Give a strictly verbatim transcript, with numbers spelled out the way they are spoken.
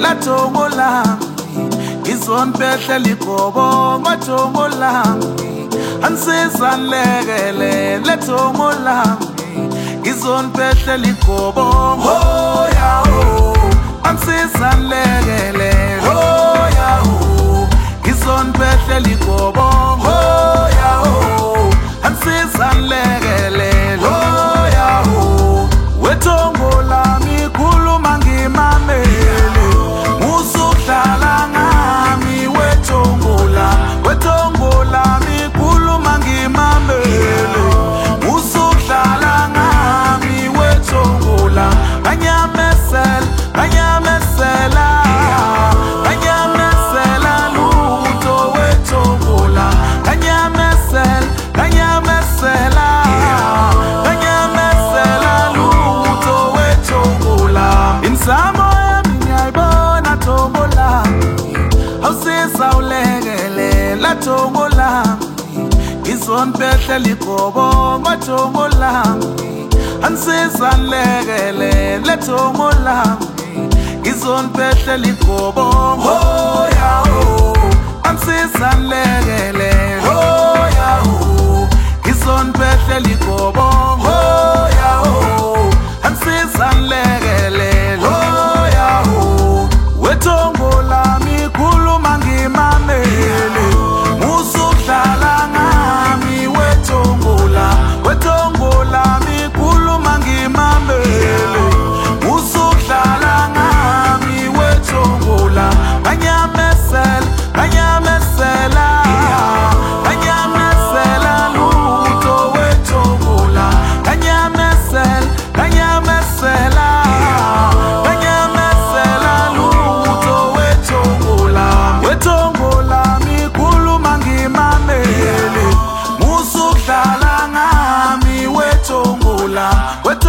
lathongo lami ngizonibehla ligobo ngathongo lami ansiza nilekele lathongo lami ngizonibehla ligobo oh ya oh ansiza nilekele oh ya oh ngizonibehla ligobo oh ya oh ansiza nilekele oh ya oh wethongo lami khuluma ngimamele musukudlala ngami wethongo lami wethongo lami khuluma ngimamele musukudlala ngami wethongo lami anyamesela anyamesela anyamesela lutho wethongo lami anyamesela anyamesela anyamesela lutho wethongo lami insamo yami ngiyayibona thongo lami awusiza ulekele lathongo lami ngizonibehla ligobo ngathongo lami ansiza nilekele lathongo lami ngizonibehla ligobo oh ya oh ansiza nilekele oh ya oh ngizonibehla ligobo oh ya oh ansiza nilekele oh ya oh wethongo lami khuluma ngimamele musukudlala ngami wethongo lami wethongo lami khuluma ngimamele musukudlala ngami wethongo lami anyamesela anyamesela anyamesela lutho wethongo lami anyamesela anyamesela anyamesela lutho wethongo lami wethongo lami khuluma ngimamele musukudlala ngami wethongo lami